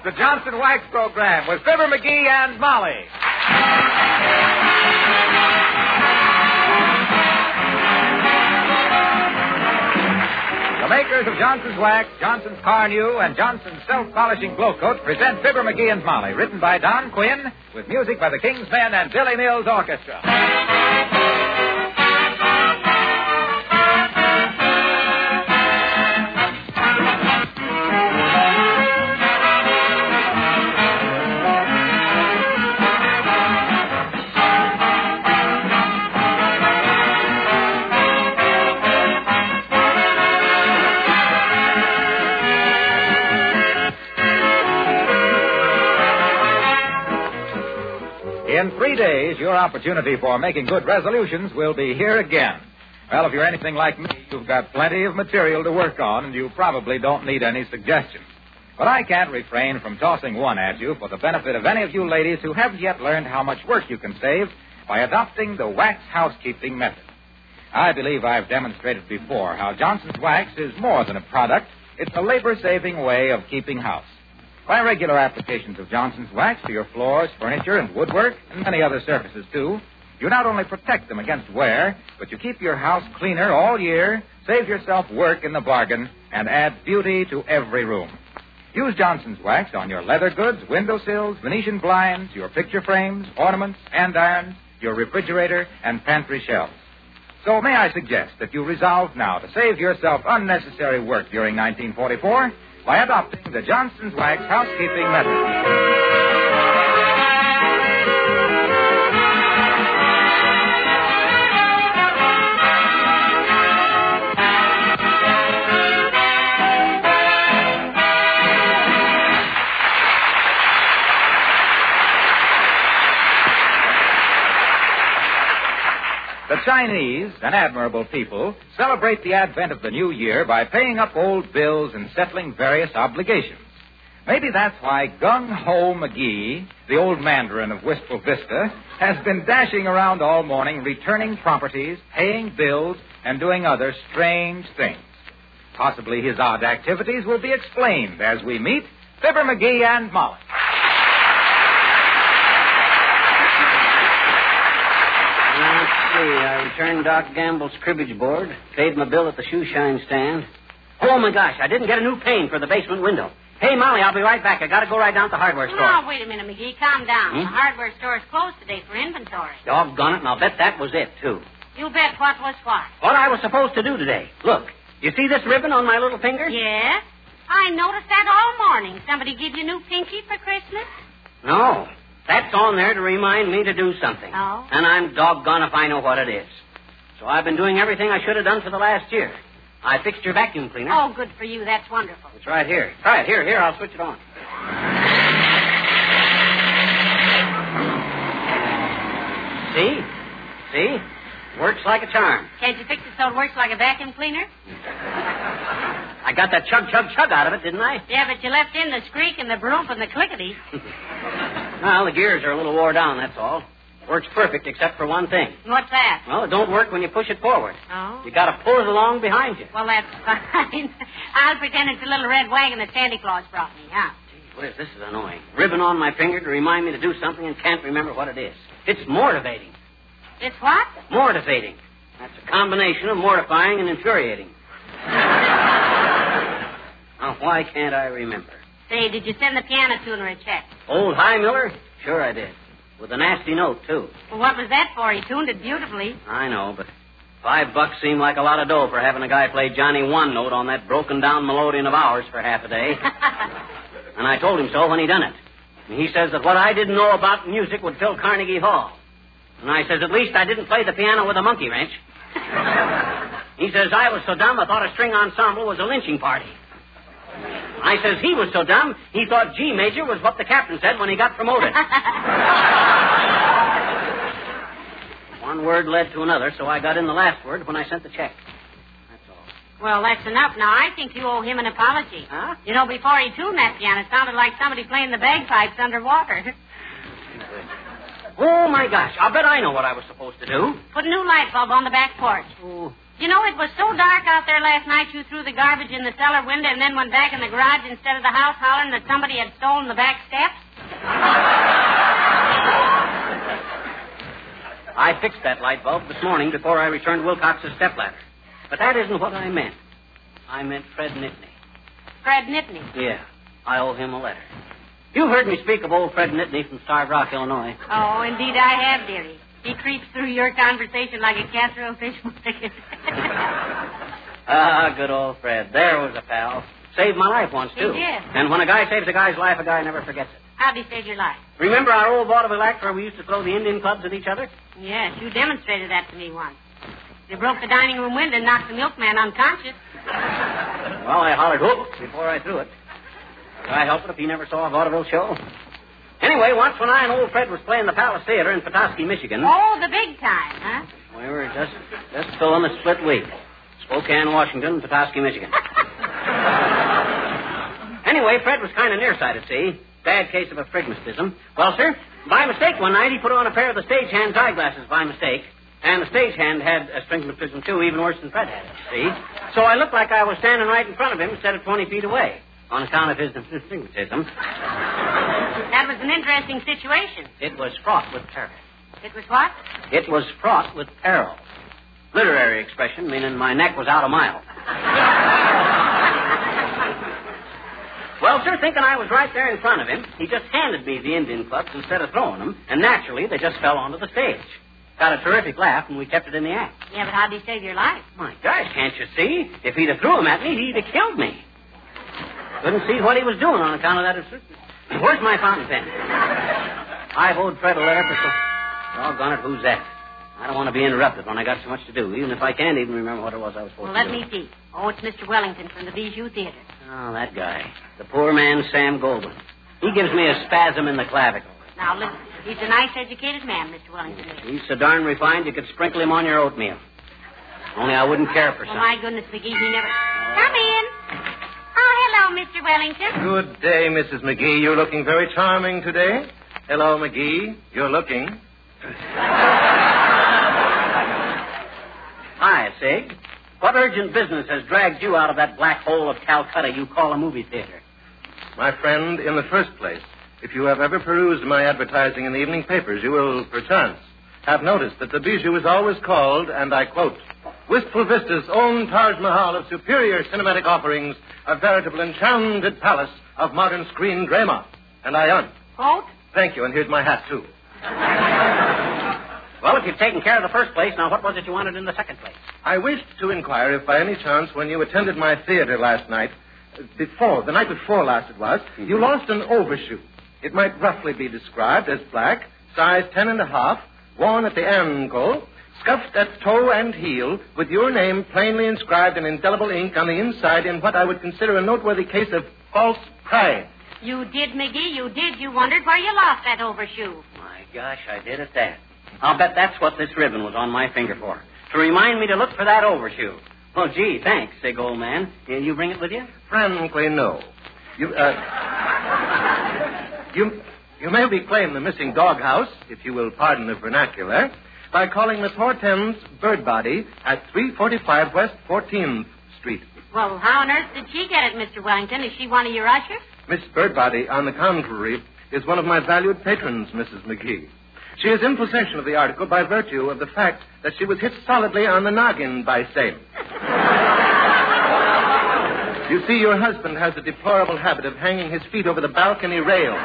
the Johnson Wax Program with Fibber McGee and Molly. The makers of Johnson's Wax, Johnson's Car New, and Johnson's Self-Polishing Glow Coat present Fibber McGee and Molly, written by Don Quinn, with music by the King's Men and Billy Mills Orchestra. In 3 days, your opportunity for making good resolutions will be here again. Well, if you're anything like me, you've got plenty of material to work on, and you probably don't need any suggestions. But I can't refrain from tossing one at you for the benefit of any of you ladies who haven't yet learned how much work you can save by adopting the wax housekeeping method. I believe I've demonstrated before how Johnson's Wax is more than a product. It's a labor-saving way of keeping house. By regular applications of Johnson's Wax to your floors, furniture, and woodwork, and many other surfaces, too, you not only protect them against wear, but you keep your house cleaner all year, save yourself work in the bargain, and add beauty to every room. Use Johnson's Wax on your leather goods, windowsills, Venetian blinds, your picture frames, ornaments, andirons, your refrigerator, and pantry shelves. So may I suggest that you resolve now to save yourself unnecessary work during 1944 by adopting the Johnson's Wax housekeeping method. The Chinese, an admirable people, celebrate the advent of the new year by paying up old bills and settling various obligations. Maybe that's why Gung Ho McGee, the old mandarin of Wistful Vista, has been dashing around all morning returning properties, paying bills, and doing other strange things. Possibly his odd activities will be explained as we meet Fibber McGee and Molly. I returned Doc Gamble's cribbage board, paid my bill at the shoe shine stand. Oh, my gosh, I didn't get a new pane for the basement window. Hey, Molly, I'll be right back. I got to go right down to the hardware store. Oh, wait a minute, McGee. Calm down. The hardware store is closed today for inventory. Doggone it, and I'll bet that was it, too. You bet what was what? What I was supposed to do today. Look, you see this ribbon on my little finger? Yes. I noticed that all morning. Somebody give you a new pinky for Christmas? No. That's on there to remind me to do something. Oh? And I'm doggone if I know what it is. So I've been doing everything I should have done for the last year. I fixed your vacuum cleaner. Oh, good for you. That's wonderful. It's right here. Try it. Here, I'll switch it on. See? Works like a charm. Can't you fix it so it works like a vacuum cleaner? I got that chug out of it, didn't I? Yeah, but you left in the squeak and the broom and the clickety. Well, the gears are a little wore down, that's all. Works perfect except for one thing. What that? Well, it don't work when you push it forward. Oh? You got to pull it along behind you. Well, that's fine. I'll pretend it's a little red wagon that Santa Claus brought me, huh? Whiz, this is annoying. Ribbon on my finger to remind me to do something and can't remember what it is. It's mortivating. It's what? Mortivating. That's a combination of mortifying and infuriating. Now, why can't I remember? Say, did you send the piano tuner a check? Old High Miller? Sure I did. With a nasty note, too. Well, what was that for? He tuned it beautifully. I know, but $5 seemed like a lot of dough for having a guy play Johnny One Note on that broken-down melodeon of ours for half a day. And I told him so when he done it. And he says that what I didn't know about music would fill Carnegie Hall. And I says, at least I didn't play the piano with a monkey wrench. He says, I was so dumb I thought a string ensemble was a lynching party. I says he was so dumb, he thought G major was what the captain said when he got promoted. One word led to another, so I got in the last word when I sent the check. That's all. Well, that's enough. Now, I think you owe him an apology. Huh? You know, before he tuned that piano, it sounded like somebody playing the bagpipes underwater. Oh, my gosh. I'll bet I know what I was supposed to do. Put a new light bulb on the back porch. Oh. You know, it was so dark out there last night you threw the garbage in the cellar window and then went back in the garage instead of the house hollering that somebody had stolen the back steps? I fixed that light bulb this morning before I returned Wilcox's stepladder. But that isn't what I meant. I meant Fred Nittany. Fred Nittany? Yeah, I owe him a letter. You heard me speak of old Fred Nittany from Starved Rock, Illinois. Oh, indeed I have, dearie. He creeps through your conversation like a casserole fish market. Good old Fred. There was a pal. Saved my life once, too. He did. And when a guy saves a guy's life, a guy never forgets it. How'd he save your life? Remember our old vaudeville act where we used to throw the Indian clubs at each other? Yes, you demonstrated that to me once. You broke the dining room window and knocked the milkman unconscious. Well, I hollered, whoop, before I threw it. Could I help it if he never saw a vaudeville show? Anyway, once when I and old Fred was playing the Palace Theater in Petoskey, Michigan... Oh, the big time, huh? We were just filling a split week. Spokane, Washington, Petoskey, Michigan. Anyway, Fred was kind of nearsighted, see? Bad case of astigmatism. Well, sir, by mistake one night he put on a pair of the stagehand's eyeglasses by mistake. And the stagehand had astigmatism, too, even worse than Fred had it, see? So I looked like I was standing right in front of him instead of 20 feet away on account of his astigmatism. That was an interesting situation. It was fraught with peril. It was what? It was fraught with peril. Literary expression, meaning my neck was out a mile. Well, sir, thinking I was right there in front of him, he just handed me the Indian clubs instead of throwing them, and naturally they just fell onto the stage. Got a terrific laugh, and we kept it in the act. Yeah, but how'd he save your life? My gosh, can't you see? If he'd have threw them at me, he'd have killed me. Couldn't see what he was doing on account of that. Where's my fountain pen? I've owed Fred a letter for... Doggone it, who's that? I don't want to be interrupted when I got so much to do, even if I can't even remember what it was I was supposed to do. Well, let me see. Oh, it's Mr. Wellington from the Bijou Theater. Oh, that guy. The poor man, Sam Goldwyn. He gives me a spasm in the clavicle. Now, listen. He's a nice, educated man, Mr. Wellington is. He's so darn refined you could sprinkle him on your oatmeal. Only I wouldn't care for some. Oh, my goodness, McGee, he never... Come in. Oh, hello, Mr. Wellington. Good day, Mrs. McGee. You're looking very charming today. Hello, McGee. You're looking. Hi, Sig. What urgent business has dragged you out of that black hole of Calcutta you call a movie theater? My friend, in the first place, if you have ever perused my advertising in the evening papers, you will, perchance, have noticed that the Bijou is always called, and I quote, Wistful Vista's own Taj Mahal of superior cinematic offerings, a veritable enchanted palace of modern screen drama. And I Quote? Thank you, and here's my hat, too. Well, if you've taken care of the first place, now what was it you wanted in the second place? I wished to inquire if by any chance when you attended my theater last night, the night before last it was, you lost an overshoe. It might roughly be described as black, size 10.5, worn at the ankle, scuffed at toe and heel, with your name plainly inscribed in indelible ink on the inside in what I would consider a noteworthy case of false pride. You did, McGee, you did. You wondered where you lost that overshoe. My gosh, I did at that. I'll bet that's what this ribbon was on my finger for. To remind me to look for that overshoe. Oh, gee, thanks, Sig, old man. You bring it with you? Frankly, no. You may reclaim the missing doghouse, if you will pardon the vernacular, by calling Miss Hortense Birdbody at 345 West 14th Street. Well, how on earth did she get it, Mr. Wellington? Is she one of your ushers? Miss Birdbody, on the contrary, is one of my valued patrons, Mrs. McGee. She is in possession of the article by virtue of the fact that she was hit solidly on the noggin by same. You see, your husband has a deplorable habit of hanging his feet over the balcony rail.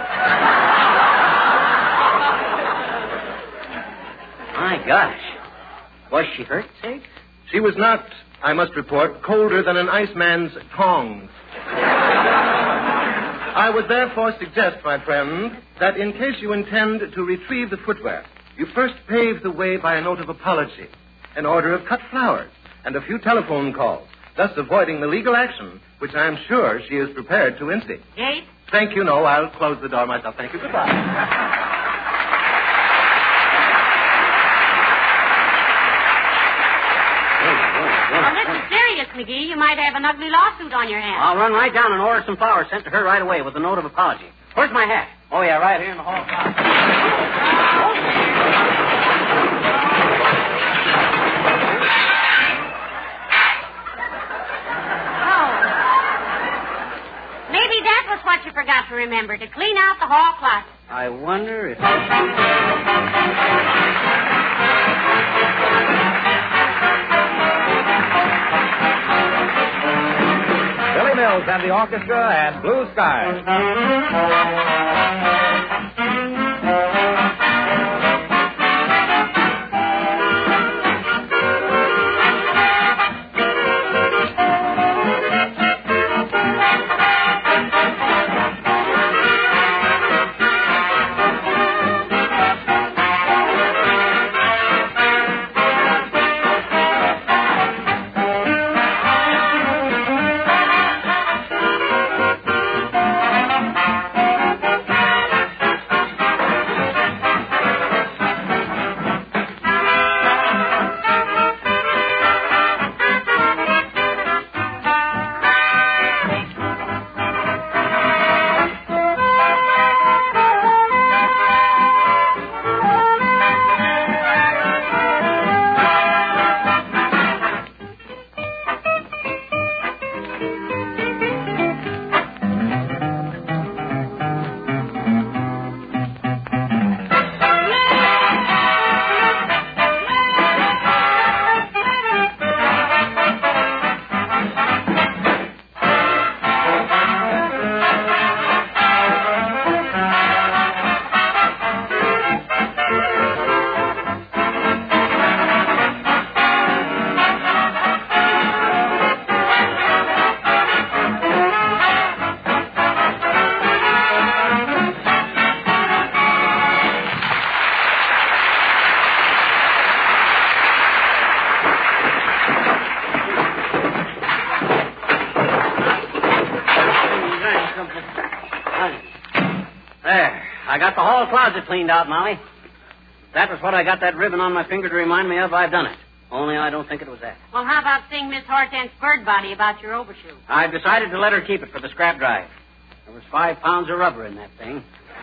My gosh. Was she hurt, Sig? She was not, I must report, colder than an iceman's tongs. I would therefore suggest, my friend, that in case you intend to retrieve the footwear, you first pave the way by a note of apology, an order of cut flowers, and a few telephone calls, thus avoiding the legal action, which I am sure she is prepared to instigate. Gate? Thank you, no, I'll close the door myself. Thank you. Goodbye. Well, this is serious, McGee. You might have an ugly lawsuit on your hands. I'll run right down and order some flowers sent to her right away with a note of apology. Where's my hat? Oh, yeah, right here in the hall closet. what you forgot to remember, to clean out the hall closet. I wonder if... Billy Mills and the orchestra and Blue Skies. There. I got the hall closet cleaned out, Molly. That was what I got that ribbon on my finger to remind me of. I've done it. Only I don't think it was that. Well, how about seeing Miss Hortense Birdbody about your overshoe? I've decided to let her keep it for the scrap drive. There was 5 pounds of rubber in that thing.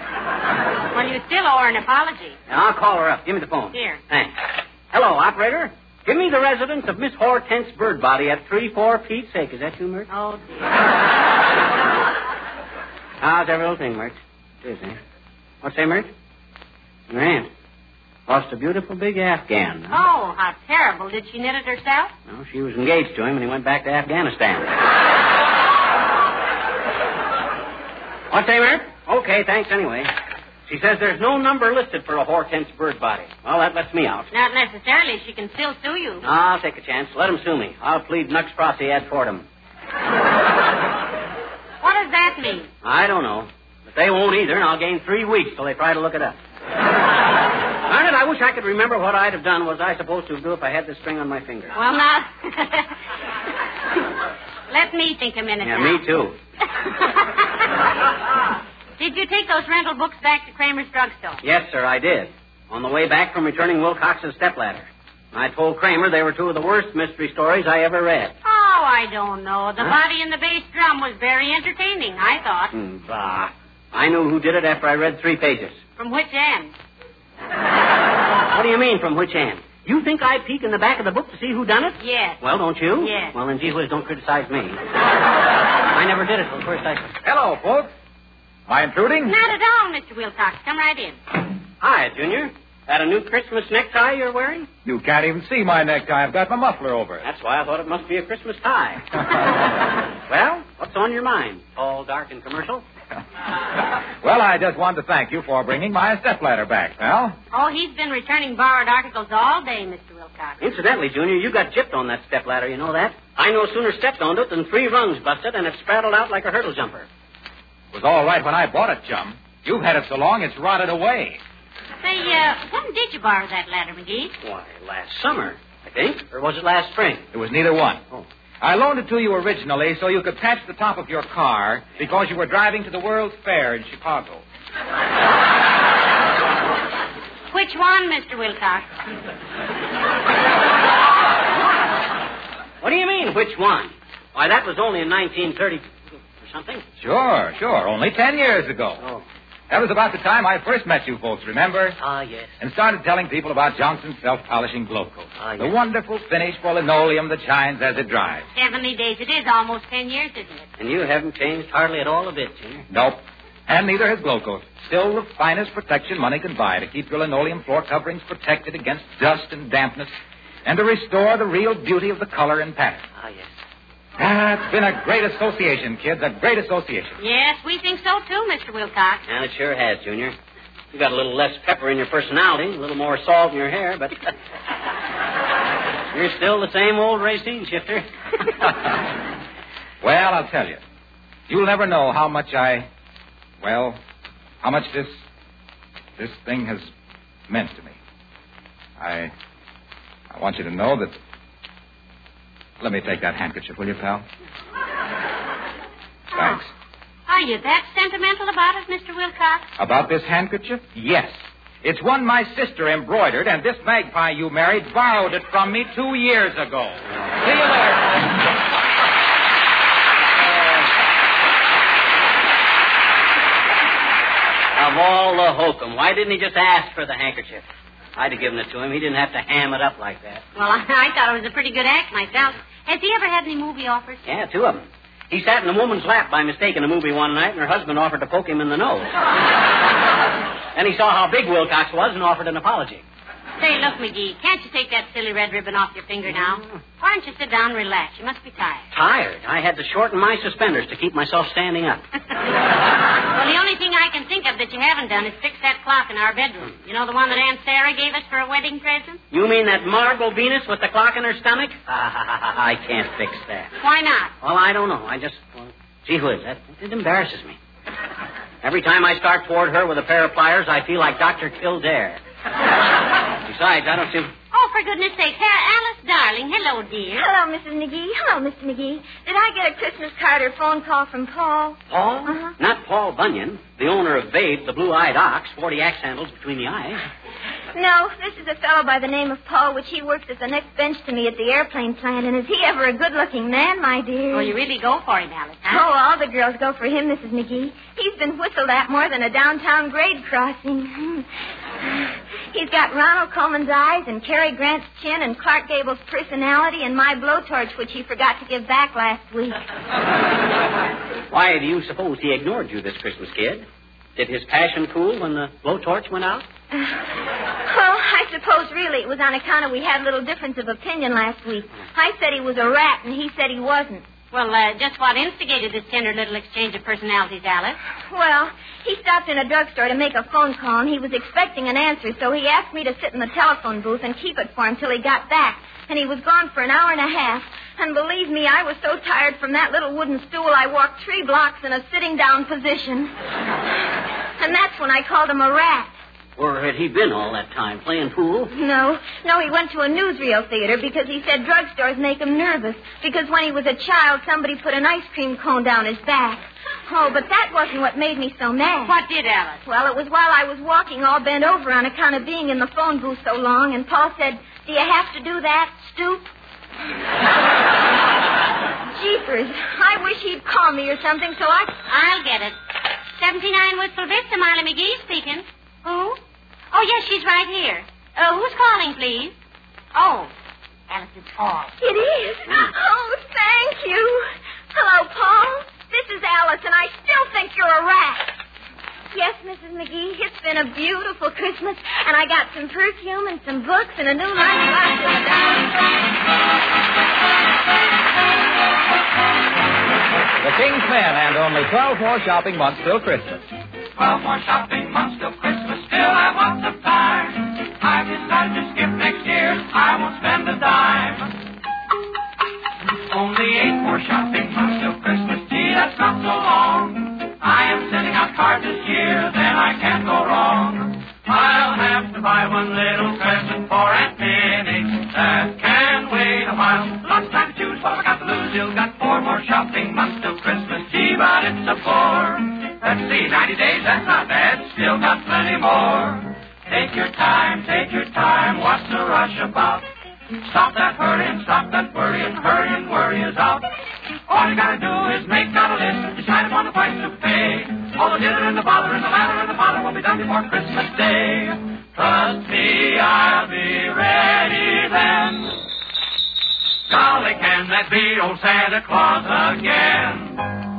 Well, you still owe her an apology. Now, I'll call her up. Give me the phone. Here. Thanks. Hello, operator. Give me the residence of Miss Hortense Birdbody at 3-4 Pete's Sake. Is that you, Mert? Oh, dear. How's every little thing, Mert? It is, eh? What's that, Mert? Man. Lost a beautiful big Afghan. Huh? Oh, how terrible. Did she knit it herself? No, she was engaged to him, and he went back to Afghanistan. What's that, Mert? Okay, thanks anyway. She says there's no number listed for a Hortense Birdbody. Well, that lets me out. Not necessarily. She can still sue you. I'll take a chance. Let him sue me. I'll plead nux prosi ad fortem. What does that mean? I don't know. But they won't either, and I'll gain 3 weeks till they try to look it up. Darn it, I wish I could remember what I'd have done. Was I supposed to do if I had this string on my finger? Well, now... Let me think a minute Yeah, now. me too. Did you take those rental books back to Kramer's drugstore? Yes, sir, I did. On the way back from returning Wilcox's stepladder. I told Kramer they were 2 of the worst mystery stories I ever read. Oh, I don't know. The body in the bass drum was very entertaining, I thought. Bah. I knew who did it after I read 3 pages. From which end? What do you mean, from which end? You think I peek in the back of the book to see who done it? Yes. Well, don't you? Yes. Well, then, gee whiz, don't criticize me. I never did it till first I... Hello, folks. Am I intruding? Not at all, Mr. Wilcox. Come right in. Hi, Junior. That a new Christmas necktie you're wearing? You can't even see my necktie. I've got my muffler over it. That's why I thought it must be a Christmas tie. Well, what's on your mind? Tall, dark, and commercial? Well, I just wanted to thank you for bringing my stepladder back, pal. Oh, he's been returning borrowed articles all day, Mr. Wilcox. Incidentally, Junior, you got gypped on that stepladder, you know that? I no sooner stepped on it than 3 rungs busted and it spraddled out like a hurdle jumper. It was all right when I bought it, chum. You've had it so long it's rotted away. Say, when did you borrow that ladder, McGee? Why, last summer, I think. Or was it last spring? It was neither one. Oh. I loaned it to you originally so you could patch the top of your car because you were driving to the World's Fair in Chicago. Which one, Mr. Wilcox? What do you mean, which one? Why, that was only in 1930 or something. Sure. Only 10 years ago. Oh. That was about the time I first met you folks, remember? Ah, yes. And started telling people about Johnson's self-polishing glow coat. Ah, yes. The wonderful finish for linoleum that shines as it dries. Heavenly days. It is almost 10 years, isn't it? And you haven't changed hardly at all a bit, Junior. Nope. And neither has glow coat. Still the finest protection money can buy to keep your linoleum floor coverings protected against dust and dampness and to restore the real beauty of the color and pattern. Ah, yes. It's been a great association, kids, a great association. Yes, we think so, too, Mr. Wilcox. And it sure has, Junior. You got a little less pepper in your personality, a little more salt in your hair, but you're still the same old Racine shifter. Well, I'll tell you. You'll never know how much how much this thing has meant to me. I want you to know that... Let me take that handkerchief, will you, pal? Thanks. Are you that sentimental about it, Mr. Wilcox? About this handkerchief? Yes. It's one my sister embroidered, and this magpie you married borrowed it from me 2 years ago. See you later. Of all the hokum, why didn't he just ask for the handkerchief? I'd have given it to him. He didn't have to ham it up like that. Well, I thought it was a pretty good act myself. Has he ever had any movie offers? Yeah, 2 of them. He sat in a woman's lap by mistake in a movie one night, and her husband offered to poke him in the nose. Then he saw how big Wilcox was and offered an apology. Say, look, McGee, can't you take that silly red ribbon off your finger now? Why don't you sit down and relax? You must be tired. Tired? I had to shorten my suspenders to keep myself standing up. Well, the only thing I can think of that you haven't done is fix that clock in our bedroom. You know, the one that Aunt Sarah gave us for a wedding present? You mean that marble Venus with the clock in her stomach? I can't fix that. Why not? Well, I don't know. Gee whiz, it embarrasses me. Every time I start toward her with a pair of pliers, I feel like Dr. Kildare. Besides, I don't see... Oh, for goodness sake. Alice, darling. Hello, dear. Hello, Mrs. McGee. Hello, Mr. McGee. Did I get a Christmas card or phone call from Paul? Paul? Uh-huh. Not Paul Bunyan, the owner of Babe, the blue-eyed ox, 40 axe handles between the eyes. No, this is a fellow by the name of Paul, which he works at the next bench to me at the airplane plant. And is he ever a good-looking man, my dear? Oh, you really go for him, Alice, huh? Oh, all the girls go for him, Mrs. McGee. He's been whistled at more than a downtown grade crossing. He's got Ronald Coleman's eyes and Cary Grant's chin and Clark Gable's personality and my blowtorch, which he forgot to give back last week. Why do you suppose he ignored you this Christmas, kid? Did his passion cool when the blowtorch went out? Well, I suppose really it was on account of we had a little difference of opinion last week. I said he was a rat, and he said he wasn't. Well, just what instigated this tender little exchange of personalities, Alice? Well, he stopped in a drugstore to make a phone call, and he was expecting an answer, so he asked me to sit in the telephone booth and keep it for him till he got back. And he was gone for an hour and a half. And believe me, I was so tired from that little wooden stool, I walked 3 blocks in a sitting-down position. And that's when I called him a rat. Where had he been all that time? Playing pool? No, he went to a newsreel theater because he said drugstores make him nervous. Because when he was a child, somebody put an ice cream cone down his back. Oh, but that wasn't what made me so mad. What did, Alice? Well, it was while I was walking all bent over on account of being in the phone booth so long, and Paul said, "Do you have to do that, stoop?" Jeepers, I wish he'd call me or something so I'll get it. 79 Wistful Vista, Marley McGee speaking. Who? Oh, yes, she's right here. Who's calling, please? Oh, Alice, it's Paul. It is? Oh, thank you. Hello, Paul. This is Alice, and I still think you're a rat. Yes, Mrs. McGee, it's been a beautiful Christmas, and I got some perfume and some books and a new lunchbox. The King's Men and only 12 more shopping months till Christmas. 12 more shopping months till Christmas, still have lots of time. I've decided to skip next year, I won't spend a dime. Only 8 more shopping months till Christmas, gee, that's not so long. I am sending out cards this year, then I can't go wrong. I'll have to buy one little present for Aunt Minnie that can wait a while. Lots of time to choose, what have I got to lose? Still got 4 more shopping months till Christmas, gee, but it's a bore. Let's see, 90 days, that's not bad, still got plenty more. Take your time, what's the rush about? Stop that hurrying, stop that worrying, hurry and worry is out. All you gotta do is make out a list, decide upon the price to pay. All the dither and the bother and the lather and the bother will be done before Christmas Day. Trust me, I'll be ready then. Golly, can that be old Santa Claus again?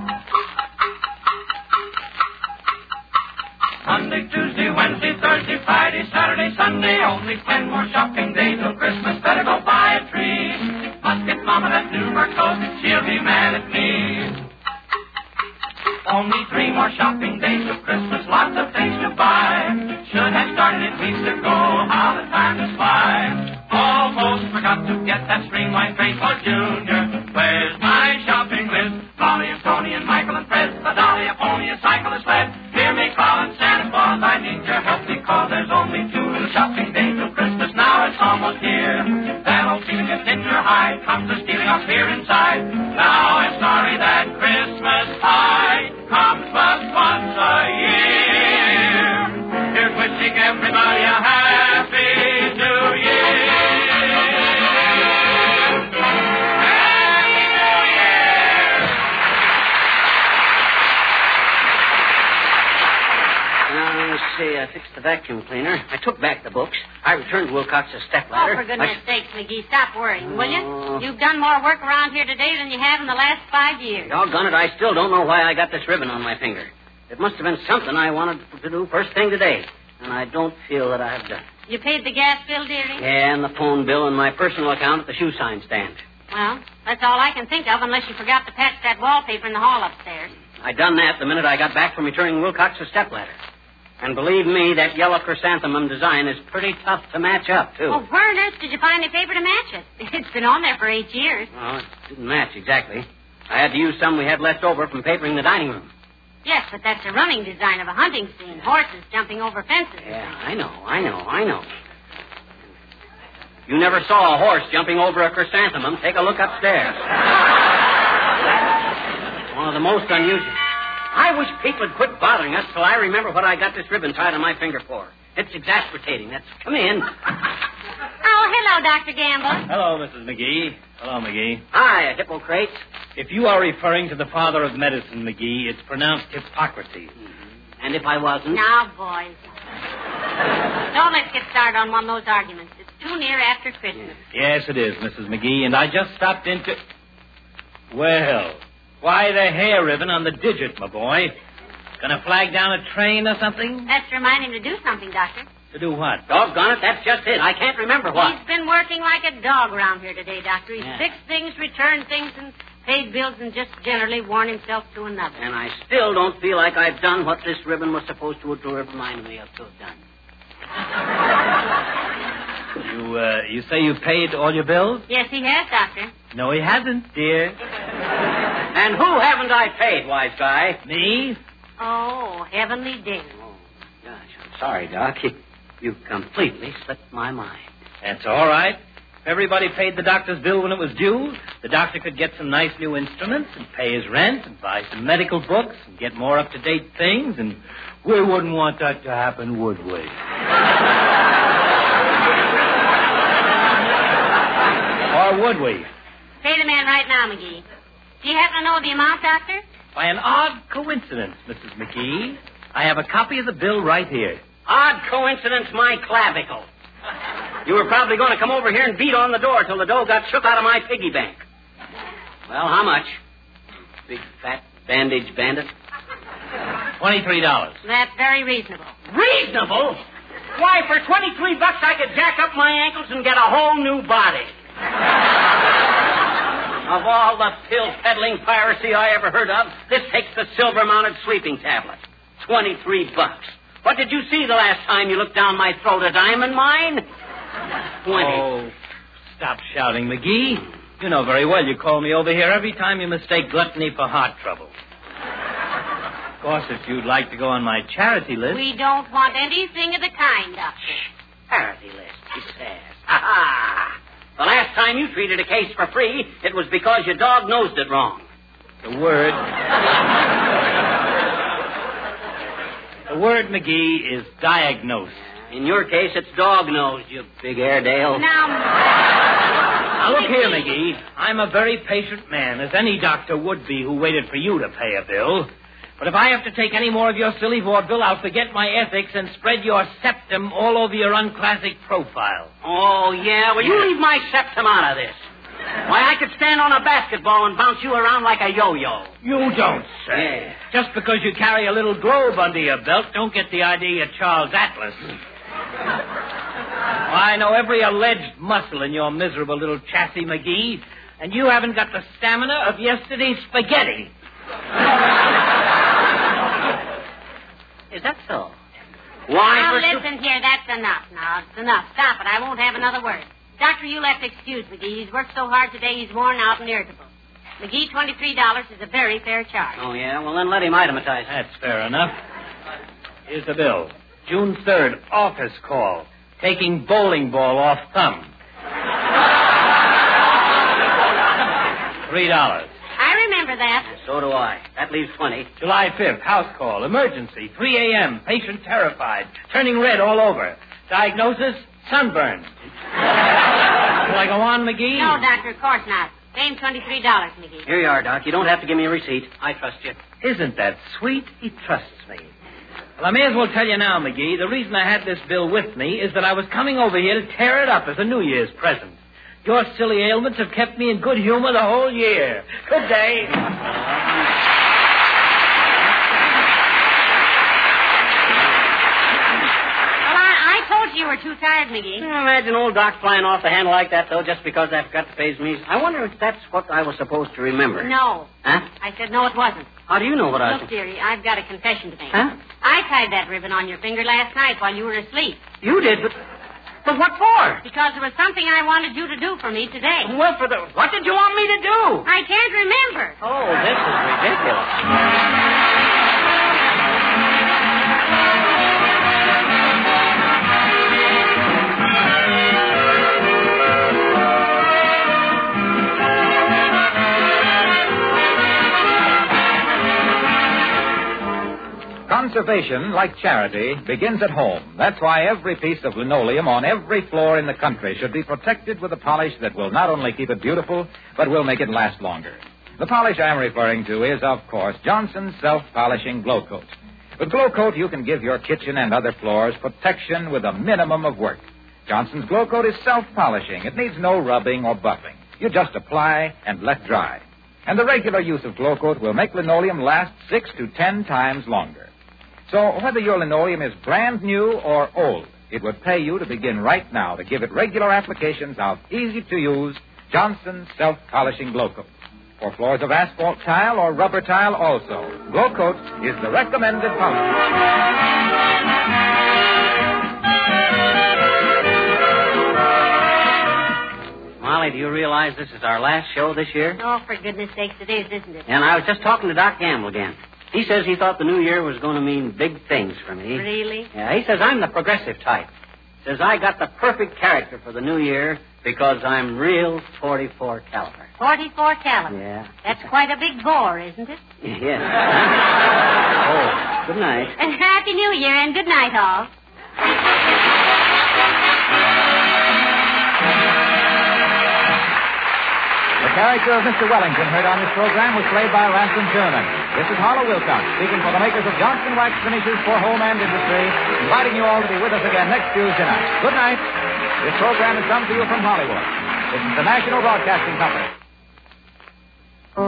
Monday, Tuesday, Wednesday, Thursday, Friday, Saturday, Sunday, only 10 more shopping days till Christmas. Better go buy a tree. Must get Mama that new fur coat, she'll be mad at me. Only 3 more shopping days till Christmas, lots of things to buy. Should have started it weeks ago, how the time has fly. Almost forgot to get that streamlined face for Junior. Where's my shopping list? Molly and Tony and Michael and Fred, a dolly, a pony, a cycle, a sled. Hear me calling Santa Claus, I need your help because there's only 2 little shopping days till Christmas. Now it's almost here. That old feeling gets in your hide, comes to stealing us here inside. Now I'm sorry that Christmas tide comes but once a year. Here's wishing everybody a happy New Year. Happy New Year! Let's see, I fixed the vacuum cleaner. I took back the books. I returned Wilcox's stepladder. Oh, for goodness sakes, McGee, stop worrying, will you? You've done more work around here today than you have in the last 5 years. Doggone it, I still don't know why I got this ribbon on my finger. It must have been something I wanted to do first thing today, and I don't feel that I have done it. You paid the gas bill, dearie? Yeah, and the phone bill and my personal account at the shoe sign stand. Well, that's all I can think of, unless you forgot to patch that wallpaper in the hall upstairs. I done that the minute I got back from returning Wilcox's stepladder. And believe me, that yellow chrysanthemum design is pretty tough to match up, too. Oh, where on earth did you find any paper to match it? It's been on there for 8 years. Oh, it didn't match exactly. I had to use some we had left over from papering the dining room. Yes, but that's a running design of a hunting scene. Horses jumping over fences. Yeah, I know. You never saw a horse jumping over a chrysanthemum. Take a look upstairs. One of the most unusual. I wish people would quit bothering us till I remember what I got this ribbon tied on my finger for. It's exasperating. Come in. Oh, hello, Dr. Gamble. Hello, Mrs. McGee. Hello, McGee. Hi, Hippocrates. If you are referring to the father of medicine, McGee, it's pronounced Hippocrates. And if I wasn't? Now, boys. Don't let's get started on one of those arguments. It's too near after Christmas. Yes, it is, Mrs. McGee, and I just stopped into... Well, why the hair ribbon on the digit, my boy? Gonna flag down a train or something? That's to remind him to do something, Doctor. To do what? Doggone it, that's just it. I can't remember what. He's been working like a dog around here today, Doctor. He's fixed things, returned things, and paid bills, and just generally worn himself to another. And I still don't feel like I've done what this ribbon was supposed to remind me of to have done. You say you paid all your bills? Yes, he has, Doctor. No, he hasn't, dear. And who haven't I paid, wise guy? Me? Oh, heavenly day. Oh, gosh, I'm sorry, Doc. You completely slipped my mind. That's all right. If everybody paid the doctor's bill when it was due, the doctor could get some nice new instruments and pay his rent and buy some medical books and get more up-to-date things, and we wouldn't want that to happen, would we? Or would we? Pay the man right now, McGee. Do you happen to know the amount, Doctor? By an odd coincidence, Mrs. McGee, I have a copy of the bill right here. Odd coincidence, my clavicle. You were probably going to come over here and beat on the door till the dough got shook out of my piggy bank. Well, how much? Big, fat, bandage bandit. $23. That's very reasonable. Reasonable? Why, for $23 I could jack up my ankles and get a whole new body. Of all the pill-peddling piracy I ever heard of, this takes the silver-mounted sleeping tablet. $23. What did you see the last time you looked down my throat? A diamond mine? 20. Oh, stop shouting, McGee. You know very well you call me over here every time you mistake gluttony for heart trouble. Of course, if you'd like to go on my charity list... We don't want anything of the kind, Doctor. Charity list, he says. Ha-ha! The last time you treated a case for free, it was because your dog-nosed it wrong. The word, McGee, is diagnose. In your case, it's dog-nosed, you big Airedale. Now, look here, McGee. I'm a very patient man, as any doctor would be who waited for you to pay a bill. But if I have to take any more of your silly vaudeville, I'll forget my ethics and spread your septum all over your unclassic profile. Oh, yeah? Well, you leave my septum out of this. Why, I could stand on a basketball and bounce you around like a yo-yo. You don't say. Yeah. Just because you carry a little globe under your belt, don't get the idea you're Charles Atlas. I know every alleged muscle in your miserable little chassis, McGee, and you haven't got the stamina of yesterday's spaghetti. Is that so? Why? Now, listen here, that's enough. Now, it's enough. Stop it. I won't have another word. Doctor, you'll have to excuse McGee. He's worked so hard today, he's worn out and irritable. McGee, $23 is a very fair charge. Oh, yeah? Well, then let him itemize. That's fair enough. Here's the bill. June 3rd, office call. Taking bowling ball off thumb. $3. I remember that. So do I. That leaves 20. July 5th, house call. Emergency. 3 a.m. Patient terrified. Turning red all over. Diagnosis, sunburn. Will I go on, McGee? No, Doctor, of course not. Same $23, McGee. Here you are, Doc. You don't have to give me a receipt. I trust you. Isn't that sweet? He trusts me. Well, I may as well tell you now, McGee, the reason I had this bill with me is that I was coming over here to tear it up as a New Year's present. Your silly ailments have kept me in good humor the whole year. Good day. You were too tired, McGee. Imagine old Doc flying off the handle like that, though, just because I forgot to pay his meals. I wonder if that's what I was supposed to remember. No. Huh? I said no, it wasn't. How do you know what I was... Look, dearie, I've got a confession to make. Huh? I tied that ribbon on your finger last night while you were asleep. You did? But what for? Because there was something I wanted you to do for me today. Well, what did you want me to do? I can't remember. Oh, this is ridiculous. Conservation, like charity, begins at home. That's why every piece of linoleum on every floor in the country should be protected with a polish that will not only keep it beautiful, but will make it last longer. The polish I'm referring to is, of course, Johnson's Self-Polishing Glow Coat. With Glow Coat, you can give your kitchen and other floors protection with a minimum of work. Johnson's Glow Coat is self-polishing. It needs no rubbing or buffing. You just apply and let dry. And the regular use of Glow Coat will make linoleum last 6 to 10 times longer. So whether your linoleum is brand new or old, it would pay you to begin right now to give it regular applications of easy-to-use Johnson's Self-Polishing Glow Coat. For floors of asphalt tile or rubber tile also, Glow Coat is the recommended polish. Molly, do you realize this is our last show this year? Oh, for goodness sakes, it is, isn't it? And I was just talking to Doc Gamble again. He says he thought the new year was going to mean big things for me. Really? Yeah, he says I'm the progressive type. Says I got the perfect character for the new year because I'm real 44 caliber. 44 caliber? Yeah. That's quite a big bore, isn't it? Yes. Oh, good night. And Happy New Year and good night, all. The character of Mr. Wellington heard on this program was played by Ransom Sherman. This is Harlow Wilcox, speaking for the makers of Johnson Wax Finishes for Home and Industry, inviting you all to be with us again next Tuesday night. Good night. This program has come to you from Hollywood. This is the National Broadcasting Company.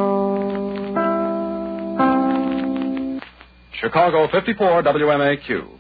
Chicago 54 WMAQ.